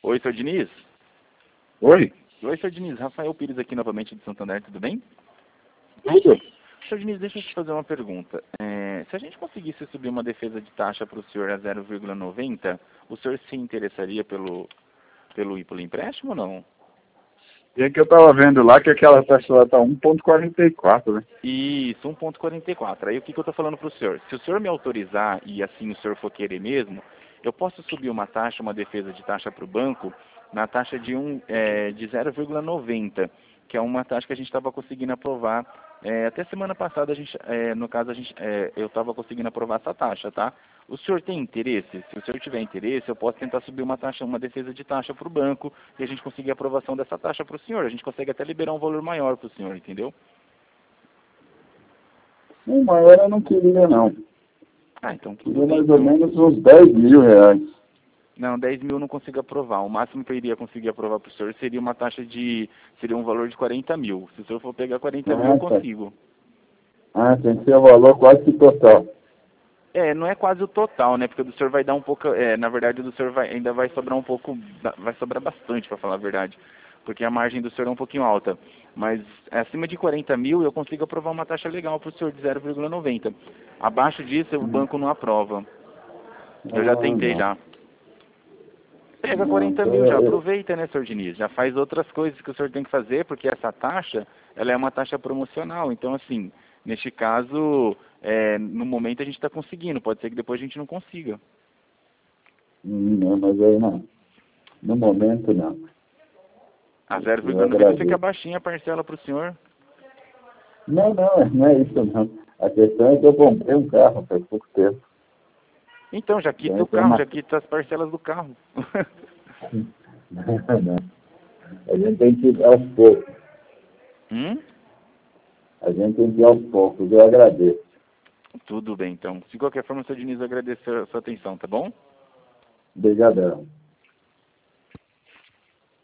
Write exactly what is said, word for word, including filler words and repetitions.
Oi, senhor Diniz. Oi? Oi, senhor Diniz. Rafael Pires aqui novamente de Santander, tudo bem? Tudo? Senhor Diniz, deixa eu te fazer uma pergunta. É, se a gente conseguisse subir uma defesa de taxa para o senhor a zero vírgula noventa, o senhor se interessaria pelo, pelo, pelo empréstimo ou não? E é que eu tava vendo lá que aquela pessoa tá um ponto quarenta e quatro, né? Isso, um ponto quarenta e quatro. Aí o que, que eu estou falando para o senhor? Se o senhor me autorizar e assim o senhor for querer mesmo, eu posso subir uma taxa, uma defesa de taxa para o banco na taxa de, um, é, de zero vírgula noventa, que é uma taxa que a gente estava conseguindo aprovar. É, até semana passada, a gente, é, no caso, a gente, é, eu estava conseguindo aprovar essa taxa, tá? O senhor tem interesse? Se o senhor tiver interesse, eu posso tentar subir uma taxa, uma defesa de taxa para o banco e a gente conseguir a aprovação dessa taxa para o senhor. A gente consegue até liberar um valor maior para o senhor, entendeu? Não, maior eu não queria, não. Ah, então tudo Queria bem. mais ou Então, menos uns dez mil reais. não, dez mil eu não consigo aprovar. O máximo que eu iria conseguir aprovar para o senhor seria uma taxa de... seria um valor de quarenta mil. Se o senhor for pegar quarenta mil, eu Ah, tá. consigo. Ah, tem que ser o valor quase que total. É, não é quase o total, né? Porque o do senhor vai dar um pouco... É, na verdade, o do senhor vai, ainda vai sobrar um pouco... Vai sobrar bastante, para falar a verdade. Porque a margem do senhor é um pouquinho alta. Mas acima de quarenta mil, eu consigo aprovar uma taxa legal para o senhor de zero vírgula noventa. Abaixo disso, o Hum. banco não aprova. Eu já Ah, tentei não. já. Pega Não, quarenta então mil, já eu... aproveita, né, senhor Diniz? Já faz outras coisas que o senhor tem que fazer, porque essa taxa, ela é uma taxa promocional. Então, assim, neste caso, é, no momento a gente está conseguindo. Pode ser que depois a gente não consiga. Hum, não, mas aí não. No momento, não. A Eu zero vírgula noventa fica agradeço. baixinha a parcela para o senhor. Não, não, não é isso, não. A questão é que eu comprei um carro faz pouco tempo. Então, já quita Então, o tem carro, uma... já quita as parcelas do carro. Não, não. A gente tem que ir aos poucos. Hum? A gente tem que ir aos poucos. Eu agradeço. Tudo bem, então. De qualquer forma, senhor Diniz, eu agradeço a sua atenção, tá bom? Obrigadão.